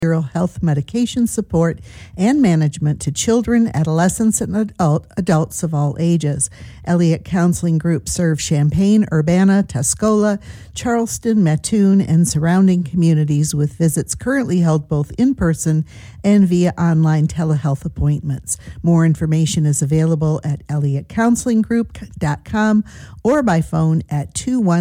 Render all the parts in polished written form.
health medication support and management to children, adolescents, and adults of all ages. Elliott Counseling Group serves Champaign, Urbana, Tuscola, Charleston, Mattoon, and surrounding communities with visits currently held both in person and via online telehealth appointments. More information is available at elliottcounselinggroup.com or by phone at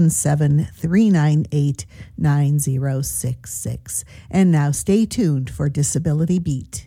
217-398-9066. And now stay tuned for Disability Beat.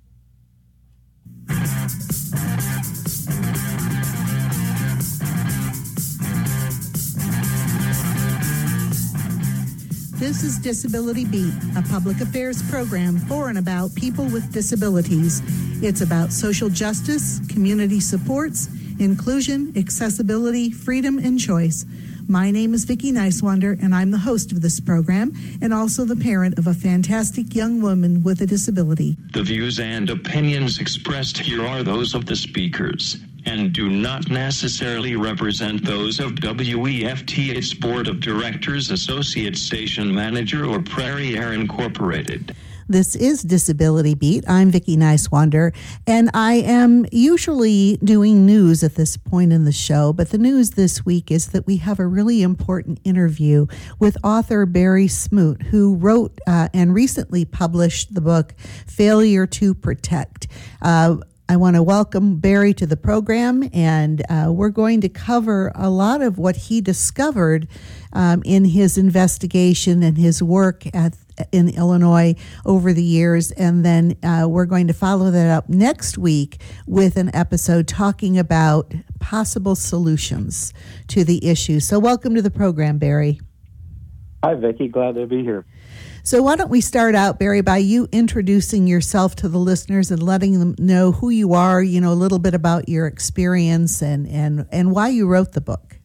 This is Disability Beat, a public affairs program for and about people with disabilities. It's about social justice, community supports, inclusion, accessibility, freedom, and choice. My name is Vicki Nicewander, and I'm the host of this program and also the parent of a fantastic young woman with a disability. The views and opinions expressed here are those of the speakers and do not necessarily represent those of WEFTA's Board of Directors, Associate Station Manager, or Prairie Air Incorporated. This is Disability Beat. I'm Vicki Nicewander, and I am usually doing news at this point in the show, but the news this week is that we have a really important interview with author Barry Smoot, who wrote and recently published the book Failure to Protect. I want to welcome Barry to the program, and we're going to cover a lot of what he discovered in his investigation and his work in Illinois over the years, and then we're going to follow that up next week with an episode talking about possible solutions to the issue. So welcome to the program, Barry. Hi, Vicki. Glad to be here. So why don't we start out, Barry, by you introducing yourself to the listeners and letting them know who you are, a little bit about your experience and why you wrote the book.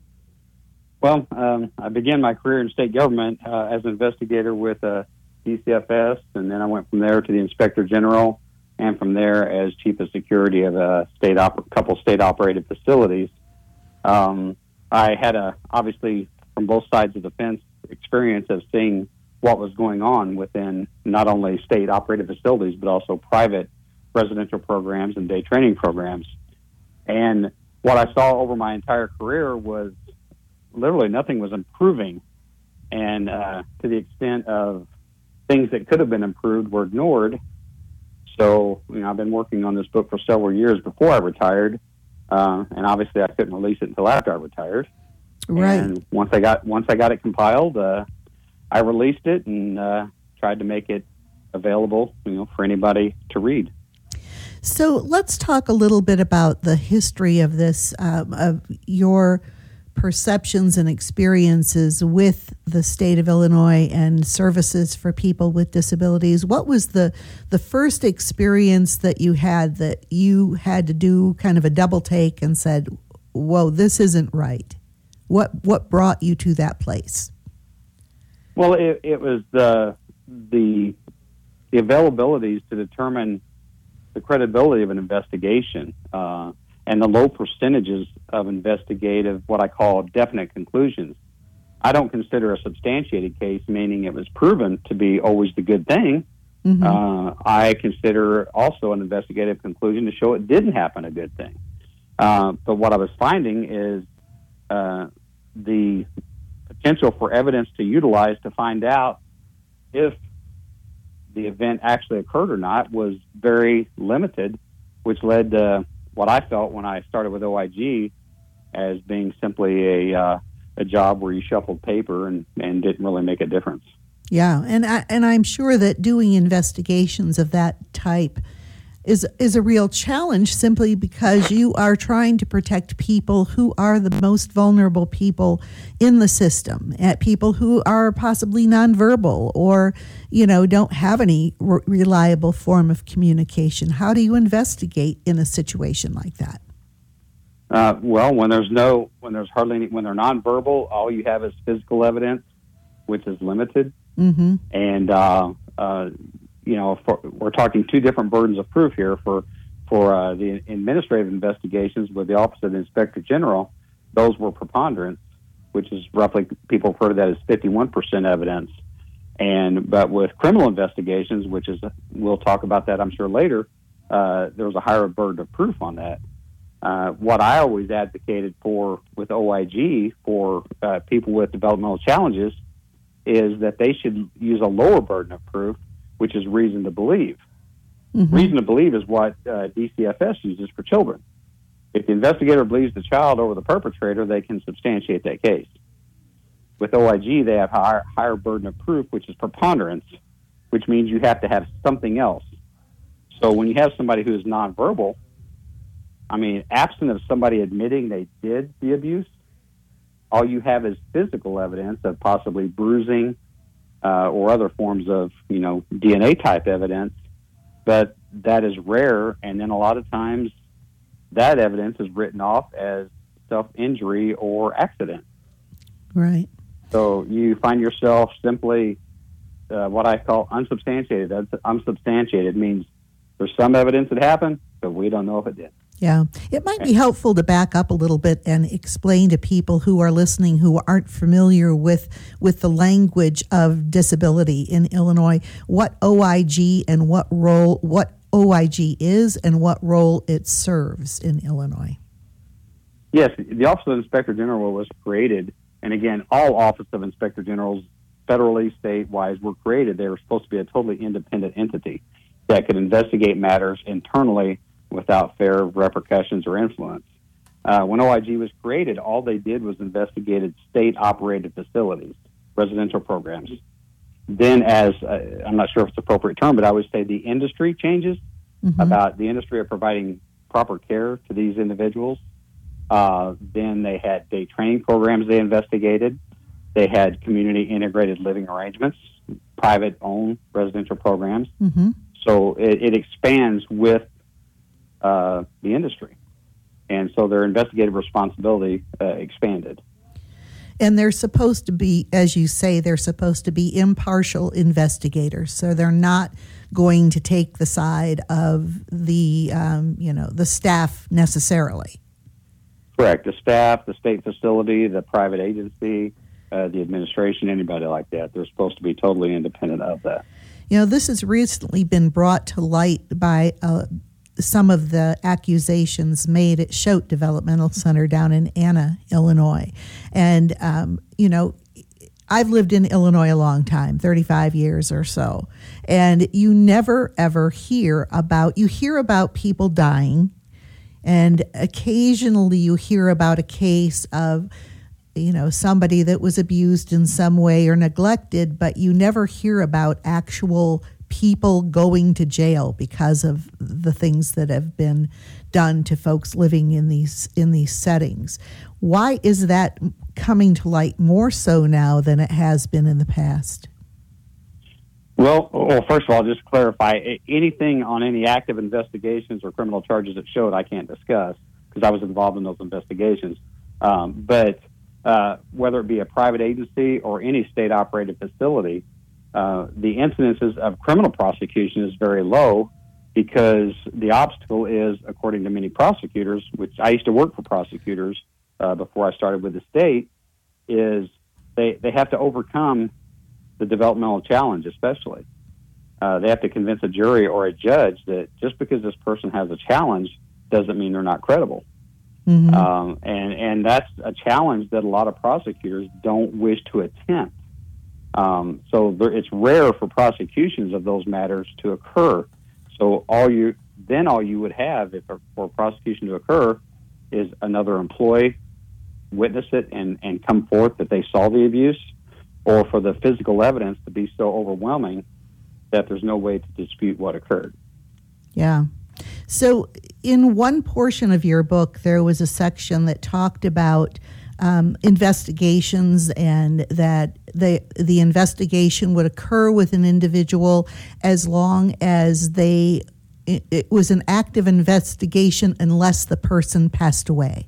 Well, I began my career in state government as an investigator with DCFS, and then I went from there to the Inspector General, and from there as Chief of Security of a couple state-operated facilities. I had obviously, from both sides of the fence, experience of seeing what was going on within not only state-operated facilities, but also private residential programs and day training programs. And what I saw over my entire career was literally nothing was improving. And to the extent of things that could have been improved were ignored. So, I've been working on this book for several years before I retired. And obviously I couldn't release it until after I retired. Right. And once I got it compiled, I released it and tried to make it available, for anybody to read. So let's talk a little bit about the history of this, of your perceptions and experiences with the state of Illinois and services for people with disabilities. What was the first experience that you had to do kind of a double take and said, whoa, this isn't right? What brought you to that place? Well, it was the availabilities to determine the credibility of an investigation and the low percentages of investigative, what I call definite conclusions. I don't consider a substantiated case, meaning it was proven to be always the good thing. Mm-hmm. I consider also an investigative conclusion to show it didn't happen a good thing. But what I was finding is the potential for evidence to utilize to find out if the event actually occurred or not was very limited, which led to what I felt when I started with OIG as being simply a job where you shuffled paper and didn't really make a difference. Yeah, and I'm sure that doing investigations of that type is a real challenge, simply because you are trying to protect people who are the most vulnerable people in the system, at people who are possibly nonverbal or, don't have any reliable form of communication. How do you investigate in a situation like that? Well, when they're nonverbal, all you have is physical evidence, which is limited. Mm-hmm. And, we're talking two different burdens of proof here. For the administrative investigations with the Office of the Inspector General, those were preponderance, which is roughly, people refer to that as 51% evidence. But with criminal investigations, which is, we'll talk about that, I'm sure, later, there was a higher burden of proof on that. What I always advocated for with OIG for people with developmental challenges is that they should use a lower burden of proof, which is reason to believe. Mm-hmm. Reason to believe is what DCFS uses for children. If the investigator believes the child over the perpetrator, they can substantiate that case. With OIG, they have higher burden of proof, which is preponderance, which means you have to have something else. So when you have somebody who is nonverbal, I mean, absent of somebody admitting they did the abuse, all you have is physical evidence of possibly bruising or other forms of, DNA type evidence. But that is rare, and then a lot of times that evidence is written off as self-injury or accident. Right. So you find yourself simply what I call unsubstantiated. That's unsubstantiated means there's some evidence that happened, but we don't know if it did. Yeah. It might be helpful to back up a little bit and explain to people who are listening who aren't familiar with the language of disability in Illinois, what OIG and what OIG is and what role it serves in Illinois. Yes, the Office of Inspector General was created, and again, all Office of Inspector Generals, federally, state-wise, were created. They were supposed to be a totally independent entity that could investigate matters internally without fear of repercussions or influence. When OIG was created, all they did was investigated state-operated facilities, residential programs. Then as, I'm not sure if it's an appropriate term, but I would say the industry changes about the industry of providing proper care to these individuals. Then they had day training programs they investigated. They had community integrated living arrangements, private-owned residential programs. Mm-hmm. So it expands with the industry. And so their investigative responsibility expanded. And they're supposed to be, as you say, they're supposed to be impartial investigators. So they're not going to take the side of the, the staff necessarily. Correct. The staff, the state facility, the private agency, the administration, anybody like that. They're supposed to be totally independent of that. This has recently been brought to light by some of the accusations made at Choate Developmental Center down in Anna, Illinois. And, I've lived in Illinois a long time, 35 years or so. And you never, ever hear about people dying. And occasionally you hear about a case of, somebody that was abused in some way or neglected, but you never hear about actual people going to jail because of the things that have been done to folks living in these settings. Why is that coming to light more so now than it has been in the past? Well, first of all, just to clarify, anything on any active investigations or criminal charges that showed I can't discuss because I was involved in those investigations. But whether it be a private agency or any state-operated facility, the incidences of criminal prosecution is very low because the obstacle is, according to many prosecutors, which I used to work for prosecutors before I started with the state, is they have to overcome the developmental challenge, especially. They have to convince a jury or a judge that just because this person has a challenge doesn't mean they're not credible. Mm-hmm. And that's a challenge that a lot of prosecutors don't wish to attempt. So it's rare for prosecutions of those matters to occur. So all you would have for a prosecution to occur is another employee witness it and come forth that they saw the abuse, or for the physical evidence to be so overwhelming that there's no way to dispute what occurred. Yeah. So in one portion of your book, there was a section that talked about investigations, and that the investigation would occur with an individual as long as it was an active investigation unless the person passed away.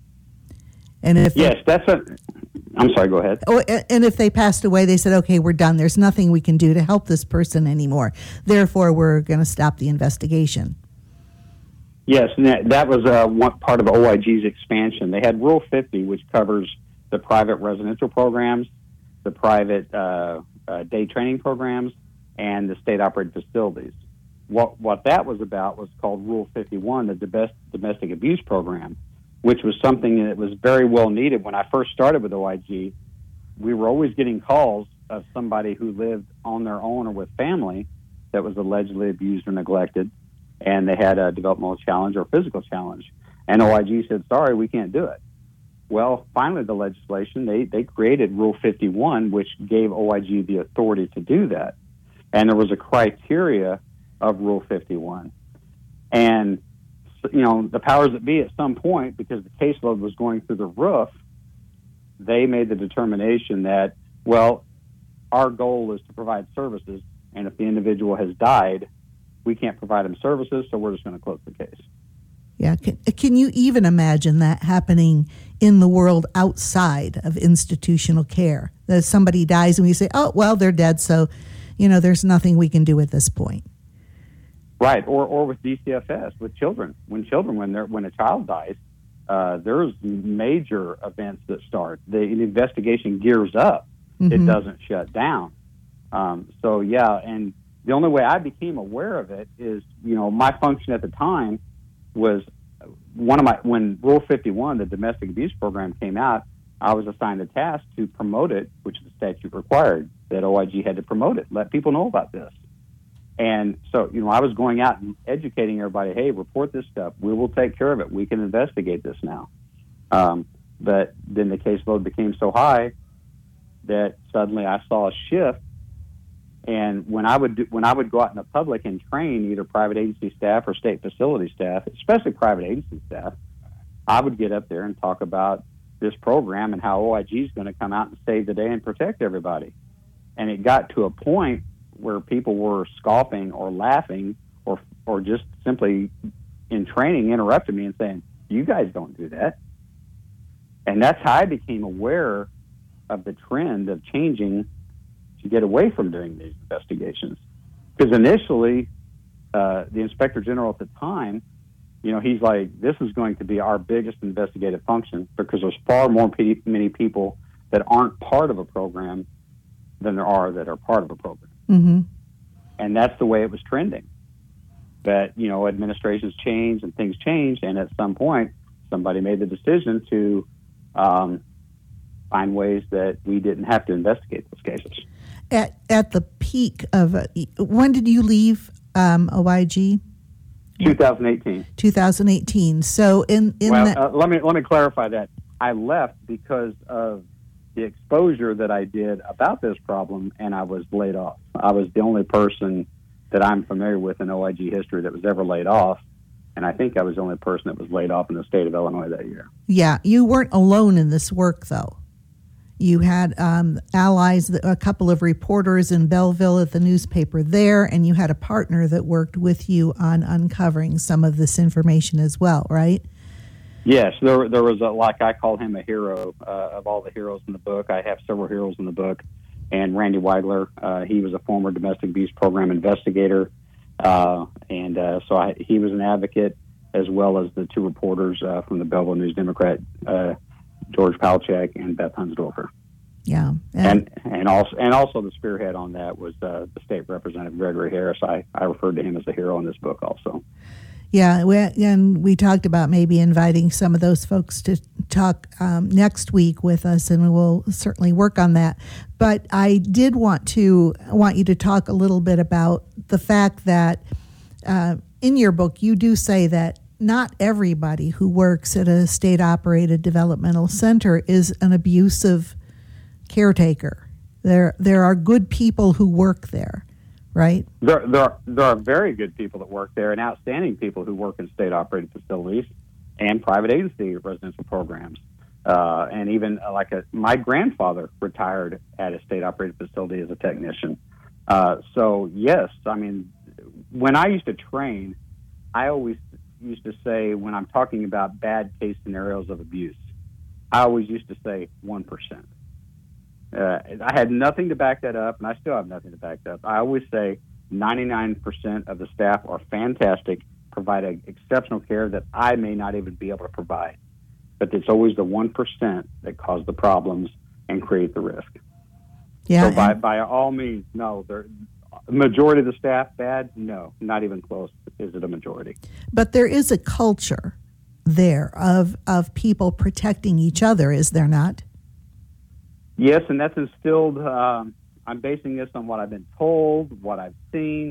And if I'm sorry, go ahead. Oh, and if they passed away, they said, okay, we're done. There's nothing we can do to help this person anymore. Therefore, we're going to stop the investigation. Yes, and that was one part of OIG's expansion. They had Rule 50, which covers the private residential programs, the private day training programs and the state-operated facilities. What that was about was called Rule 51, the domestic abuse program, which was something that was very well needed. When I first started with OIG, we were always getting calls of somebody who lived on their own or with family that was allegedly abused or neglected, and they had a developmental challenge or physical challenge. And OIG said, sorry, we can't do it. Well, finally, the legislation, they created Rule 51, which gave OIG the authority to do that. And there was a criteria of Rule 51. And, the powers that be at some point, because the caseload was going through the roof, they made the determination that, well, our goal is to provide services, and if the individual has died, we can't provide them services, so we're just going to close the case. Yeah. Can you even imagine that happening in the world outside of institutional care? That somebody dies and we say, oh, well, they're dead, so, there's nothing we can do at this point. Right. Or with DCFS, with children. When a child dies, there's major events that start. The investigation gears up. Mm-hmm. It doesn't shut down. And the only way I became aware of it is, my function at the time was when Rule 51, the domestic abuse program, came out, I was assigned a task to promote it, which the statute required, that OIG had to promote it, let people know about this. And so, I was going out and educating everybody, hey, report this stuff. We will take care of it. We can investigate this now. But then the caseload became so high that suddenly I saw a shift. And when I would go out in the public and train either private agency staff or state facility staff, especially private agency staff, I would get up there and talk about this program and how OIG is going to come out and save the day and protect everybody. And it got to a point where people were scoffing or laughing or just simply in training interrupted me and saying, you guys don't do that. And that's how I became aware of the trend of changing to get away from doing these investigations. Because initially, the Inspector General at the time, he's like, this is going to be our biggest investigative function because there's far more many people that aren't part of a program than there are that are part of a program. Mm-hmm. And that's the way it was trending. But, administrations change and things change, and at some point, somebody made the decision to find ways that we didn't have to investigate those cases. At the peak of when did you leave OIG? 2018. 2018. So let me clarify that. I left because of the exposure that I did about this problem, and I was laid off. I was the only person that I'm familiar with in OIG history that was ever laid off, and I think I was the only person that was laid off in the state of Illinois that year. Yeah, you weren't alone in this work, though. You had allies, a couple of reporters in Belleville at the newspaper there, and you had a partner that worked with you on uncovering some of this information as well, right? Yes, there was like I call him a hero of all the heroes in the book. I have several heroes in the book, and Randy Weigler, he was a former domestic abuse program investigator, he was an advocate, as well as the two reporters from the Belleville News Democrat, George Palchak and Beth Hunsdorfer. Yeah, and also the spearhead on that was the state representative Gregory Harris. I referred to him as a hero in this book also. Yeah, we talked about maybe inviting some of those folks to talk next week with us, and we'll certainly work on that. But I did want you to talk a little bit about the fact that in your book you do say that not everybody who works at a state-operated developmental center is an abusive caretaker. There are good people who work there. Right. There are very good people that work there and outstanding people who work in state-operated facilities and private agency residential programs. And even my grandfather retired at a state-operated facility as a technician. So, yes, I mean, when I used to train, I always used to say, when I'm talking about bad case scenarios of abuse, I always used to say 1%. I had nothing to back that up, and I still have nothing to back that up. I always say 99% of the staff are fantastic, provide exceptional care that I may not even be able to provide. But it's always the 1% that cause the problems and create the risk. Yeah. So by all means, no. Majority of the staff bad? No, not even close. Is it a majority? But there is a culture there of people protecting each other, is there not? Yes, and that's instilled. I'm basing this on what I've been told, what I've seen.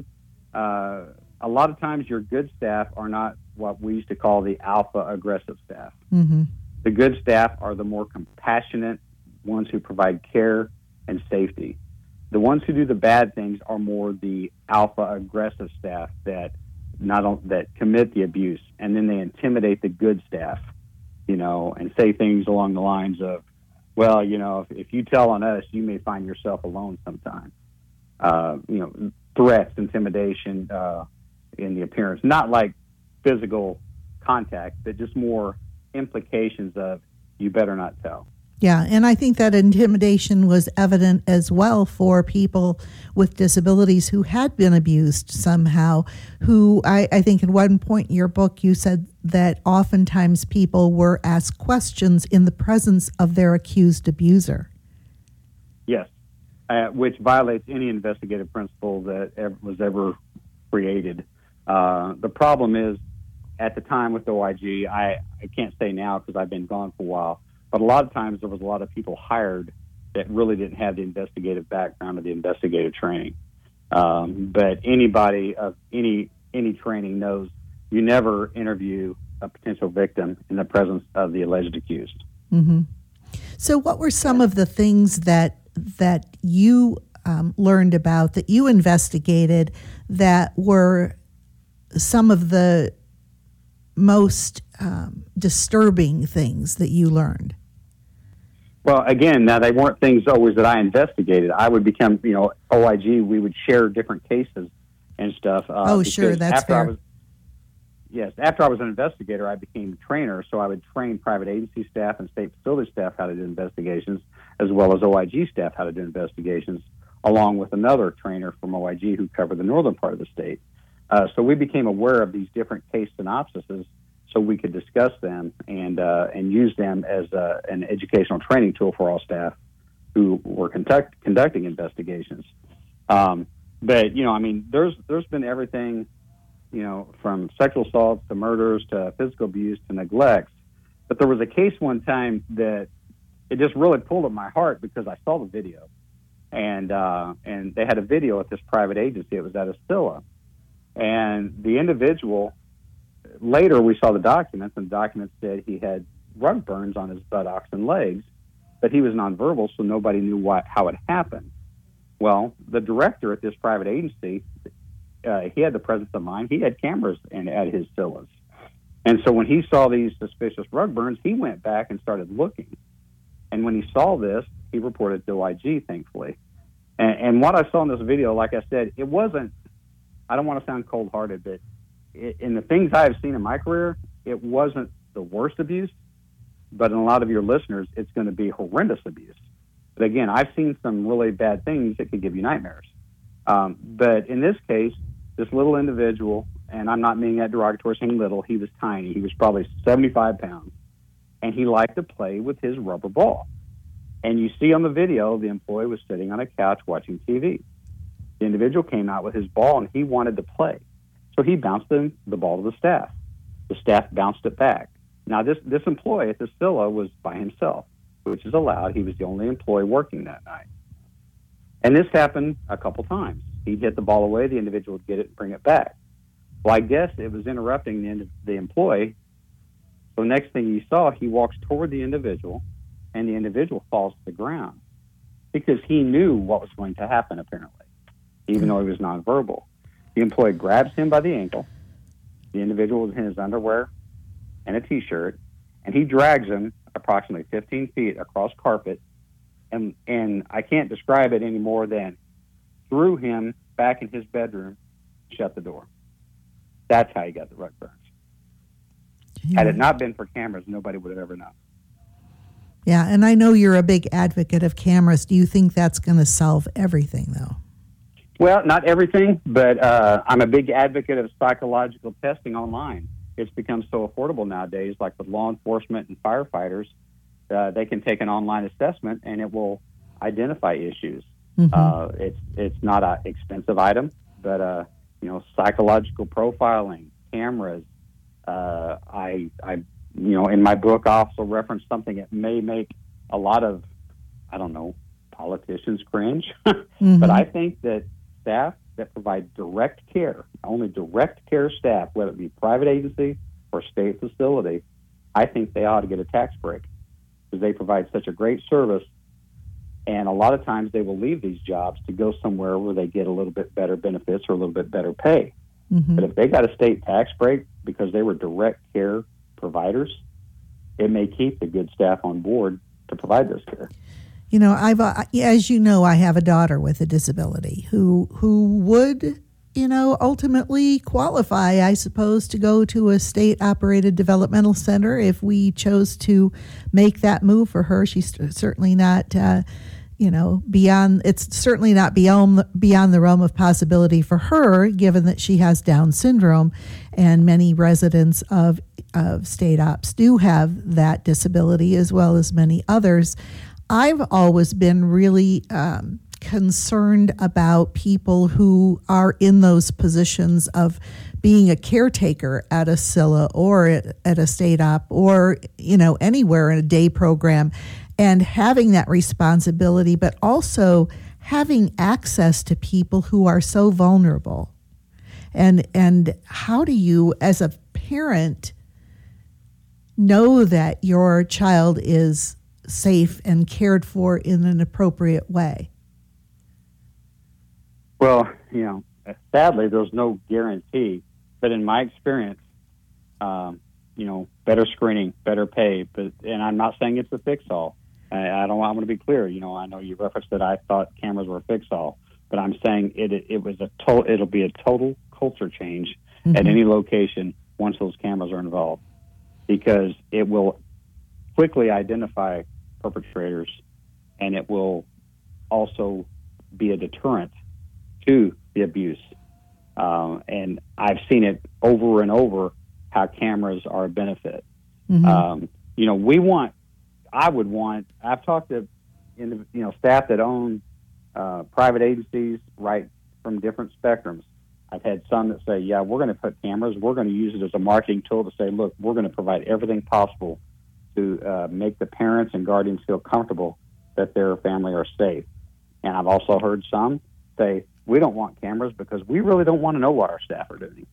A lot of times your good staff are not what we used to call the alpha aggressive staff. Mm-hmm. The good staff are the more compassionate ones who provide care and safety. The ones who do the bad things are more the alpha aggressive staff that that commit the abuse, and then they intimidate the good staff, and say things along the lines of, well, if you tell on us, you may find yourself alone sometime. Threats, intimidation in the appearance, not like physical contact, but just more implications of you better not tell. Yeah, and I think that intimidation was evident as well for people with disabilities who had been abused somehow, who I think at one point in your book you said that oftentimes people were asked questions in the presence of their accused abuser. Yes, which violates any investigative principle that was ever created. The problem is, at the time with OIG, I can't say now because I've been gone for a while, but a lot of times there was a lot of people hired that really didn't have the investigative background or the investigative training. But anybody of any training knows you never interview a potential victim in the presence of the alleged accused. Mm-hmm. So what were some of the things that you learned about, that you investigated, that were some of the most disturbing things that you learned? Well, again, now they weren't things always that I investigated. I would become, OIG, we would share different cases and stuff. Sure, that's fair. After I was an investigator, I became a trainer, so I would train private agency staff and state facility staff how to do investigations, as well as OIG staff how to do investigations, along with another trainer from OIG who covered the northern part of the state. So we became aware of these different case synopsises so we could discuss them and use them as an educational training tool for all staff who were conducting investigations. But, there's been everything, from sexual assaults to murders to physical abuse to neglects. But there was a case one time that it just really pulled at my heart because I saw the video. And they had a video at this private agency. It was at Estilla. And the individual, later we saw the documents, and the documents said he had rug burns on his buttocks and legs, but he was nonverbal, so nobody knew how it happened. Well, the director at this private agency, he had the presence of mind. He had cameras at his Scylla's. And so when he saw these suspicious rug burns, he went back and started looking. And when he saw this, he reported to OIG, thankfully. And what I saw in this video, like I said, it wasn't, I don't want to sound cold-hearted, but in the things I have seen in my career, it wasn't the worst abuse, but in a lot of your listeners, it's going to be horrendous abuse. But again, I've seen some really bad things that could give you nightmares. But in this case, this little individual, and I'm not meaning that derogatory, saying little, he was tiny. He was probably 75 pounds, and he liked to play with his rubber ball. And you see on the video, the employee was sitting on a couch watching TV. The individual came out with his ball, and he wanted to play. So he bounced the ball to the staff. The staff bounced it back. Now, this employee at the Scylla was by himself, which is allowed. He was the only employee working that night. And this happened a couple times. He'd hit the ball away, the individual would get it and bring it back. Well, I guess it was interrupting the employee. So next thing he saw, he walks toward the individual, and the individual falls to the ground because he knew what was going to happen, apparently, even though he was nonverbal. The employee grabs him by the ankle. The individual was in his underwear and a T-shirt, and he drags him approximately 15 feet across carpet, and I can't describe it any more than threw him back in his bedroom, shut the door. That's how he got the rug burns. Yeah. Had it not been for cameras, nobody would have ever known. Yeah, and I know you're a big advocate of cameras. Do you think that's going to solve everything, though? Well, not everything, but I'm a big advocate of psychological testing online. It's become so affordable nowadays, like with law enforcement and firefighters. They can take an online assessment, and it will identify issues. It's not an expensive item, but psychological profiling, cameras. I in my book, I also reference something that may make a lot of, politicians cringe. But I think that staff that provide direct care, only direct care staff, whether it be private agency or state facility, I think they ought to get a tax break because they provide such a great service. And a lot of times they will leave these jobs to go somewhere where they get a little bit better benefits or a little bit better pay. But if they got a state tax break because they were direct care providers, it may keep the good staff on board to provide this care. As you know, I have a daughter with a disability who would, ultimately qualify, I suppose, to go to a state-operated developmental center if we chose to make that move for her. She's certainly not, beyond. It's certainly not beyond the realm of possibility for her, given that she has Down syndrome, and many residents of state ops do have that disability, as well as many others. I've always been really concerned about people who are in those positions of being a caretaker at a SILA or at a state op or, anywhere in a day program, and having that responsibility, but also having access to people who are so vulnerable. And how do you, as a parent, know that your child is safe and cared for in an appropriate way? Well, sadly, there's no guarantee. But in my experience, better screening, better pay. And I'm not saying it's a fix-all. I want to be clear. I know you referenced that I thought cameras were a fix-all, but I'm saying it'll be a total culture change at any location once those cameras are involved, because it will quickly identify perpetrators, and it will also be a deterrent to the abuse. And I've seen it over and over how cameras are a benefit. I've talked to staff that own private agencies right from different spectrums. I've had some that say, yeah, we're going to put cameras, we're going to use it as a marketing tool to say, look, we're going to provide everything possible to make the parents and guardians feel comfortable that their family are safe. And I've also heard some say, we don't want cameras because we really don't want to know what our staff are doing.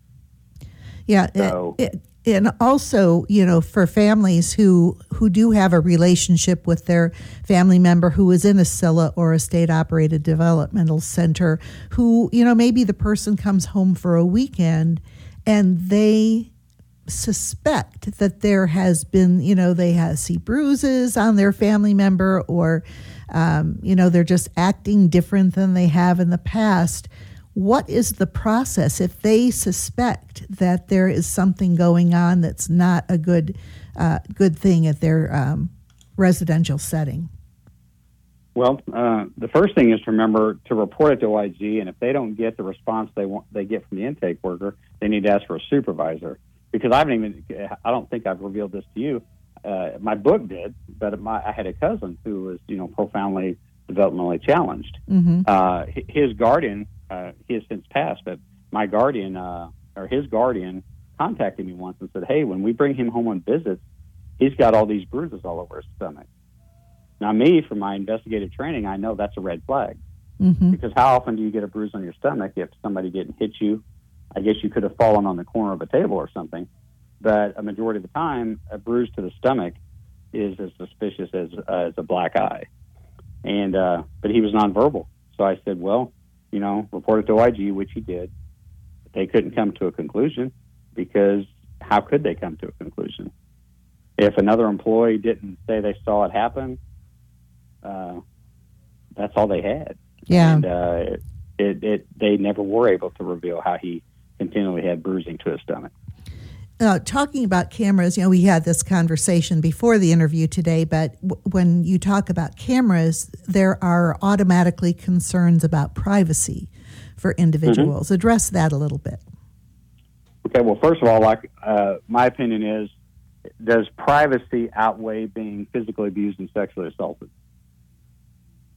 Yeah, so, and also, for families who do have a relationship with their family member who is in a SILA or a state-operated developmental center, who, maybe the person comes home for a weekend and they suspect that there has been, they see bruises on their family member, or, they're just acting different than they have in the past. What is the process if they suspect that there is something going on that's not a good thing at their residential setting? Well, the first thing is to remember to report it to OIG, and if they don't get the response they get from the intake worker, they need to ask for a supervisor. Because I don't think I've revealed this to you. My book did, but I had a cousin who was, profoundly developmentally challenged. His guardian, he has since passed, but my guardian, or his guardian, contacted me once and said, hey, when we bring him home on visits, he's got all these bruises all over his stomach. Now, me, from my investigative training, I know that's a red flag. Because how often do you get a bruise on your stomach if somebody didn't hit you? I guess you could have fallen on the corner of a table or something. But a majority of the time, a bruise to the stomach is as suspicious as a black eye. And but he was nonverbal. So I said, well, report it to OIG, which he did. But they couldn't come to a conclusion, because how could they come to a conclusion? If another employee didn't say they saw it happen, that's all they had. Yeah. And they never were able to reveal how he continually had bruising to his stomach. Talking about cameras, we had this conversation before the interview today, but when you talk about cameras, there are automatically concerns about privacy for individuals. Address that a little bit. Okay, well, first of all, my opinion is, does privacy outweigh being physically abused and sexually assaulted?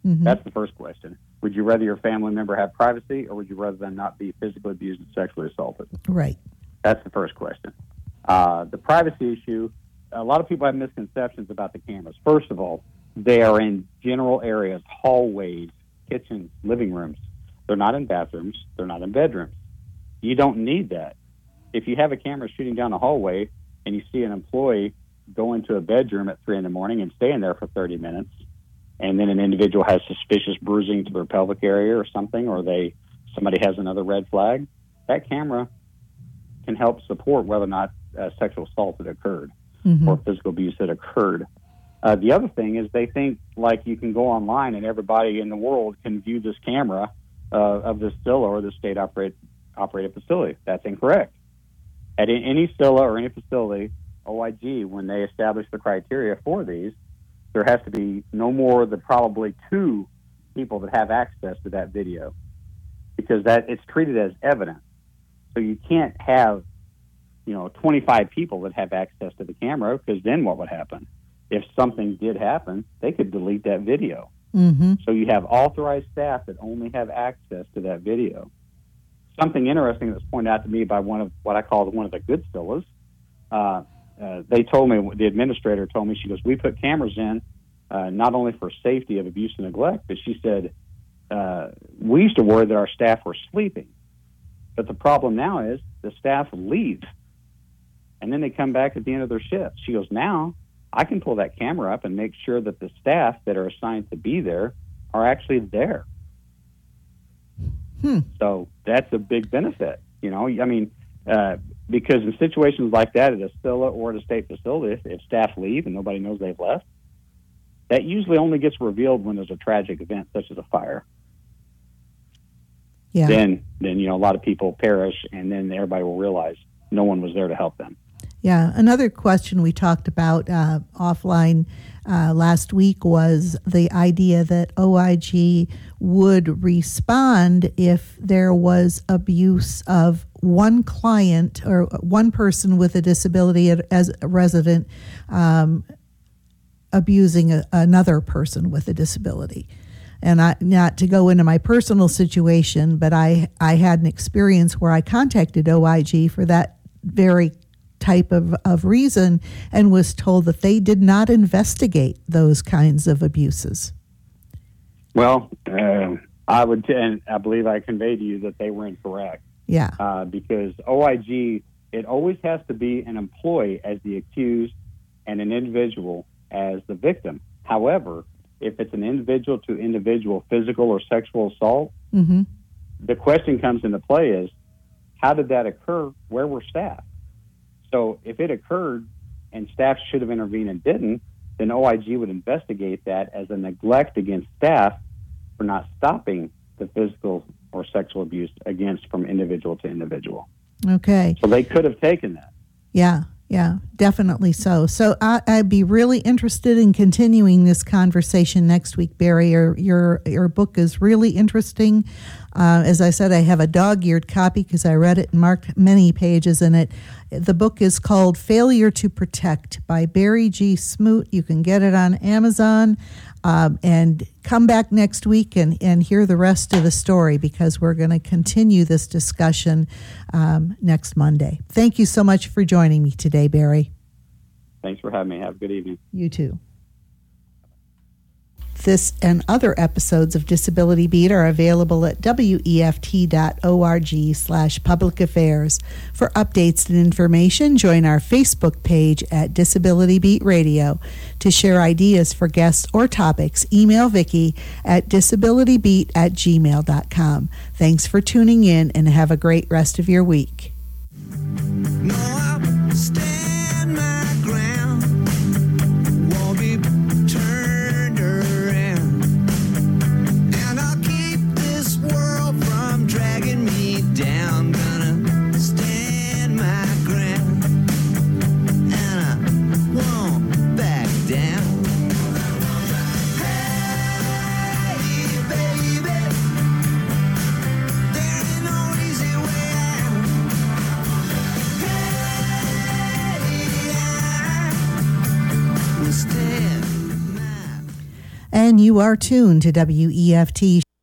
That's the first question. Would you rather your family member have privacy, or would you rather them not be physically abused and sexually assaulted? Right. That's the first question. The privacy issue, a lot of people have misconceptions about the cameras. First of all, they are in general areas, hallways, kitchens, living rooms. They're not in bathrooms. They're not in bedrooms. You don't need that. If you have a camera shooting down a hallway and you see an employee go into a bedroom at 3 in the morning and stay in there for 30 minutes, and then an individual has suspicious bruising to their pelvic area or something, or somebody has another red flag, that camera can help support whether or not sexual assault had occurred or physical abuse had occurred. The other thing is they think like you can go online and everybody in the world can view this camera of this SILA or the state-operated facility. That's incorrect. At any SILA or any facility, OIG, when they establish the criteria for these, there has to be no more than probably 2 people that have access to that video, because that it's treated as evidence. So you can't have, 25 people that have access to the camera, because then what would happen? If something did happen, they could delete that video. So you have authorized staff that only have access to that video. Something interesting that's pointed out to me by one of what I call one of the good SILAs, they told me, the administrator told me, she goes, we put cameras in not only for safety of abuse and neglect, but she said, we used to worry that our staff were sleeping. But the problem now is the staff leave, and then they come back at the end of their shift. She goes, now I can pull that camera up and make sure that the staff that are assigned to be there are actually there. So that's a big benefit, because in situations like that at a SILA or at a state facility, if staff leave and nobody knows they've left, that usually only gets revealed when there's a tragic event such as a fire. Yeah. Then a lot of people perish, and then everybody will realize no one was there to help them. Yeah. Another question we talked about offline last week was the idea that OIG would respond if there was abuse of one client or one person with a disability as a resident abusing another person with a disability. And not to go into my personal situation, but I had an experience where I contacted OIG for that very type of reason and was told that they did not investigate those kinds of abuses. Well, I believe I conveyed to you that they were incorrect. Yeah. Because OIG, it always has to be an employee as the accused and an individual as the victim. However, if it's an individual to individual physical or sexual assault, the question comes into play is, how did that occur? Where were staff? So if it occurred and staff should have intervened and didn't, then OIG would investigate that as a neglect against staff for not stopping the physical or sexual abuse from individual to individual. Okay. So they could have taken that. Yeah, definitely so. So I'd be really interested in continuing this conversation next week, Barry. Your book is really interesting. As I said, I have a dog-eared copy because I read it and marked many pages in it. The book is called Failure to Protect by Barry G. Smoot. You can get it on Amazon. And come back next week and hear the rest of the story, because we're going to continue this discussion next Monday. Thank you so much for joining me today, Barry. Thanks for having me. Have a good evening. You too. This and other episodes of Disability Beat are available at weft.org/public affairs. For updates and information, join our Facebook page at Disability Beat Radio. To share ideas for guests or topics, email Vicki at disabilitybeat@gmail.com. Thanks for tuning in and have a great rest of your week. No, I'll stand my ground. Won't be turned around. And I'll keep this world from dragging me down. Gonna stand my ground. And I won't back down. Hey, baby, there ain't no easy way out. and you are tuned to WEFT.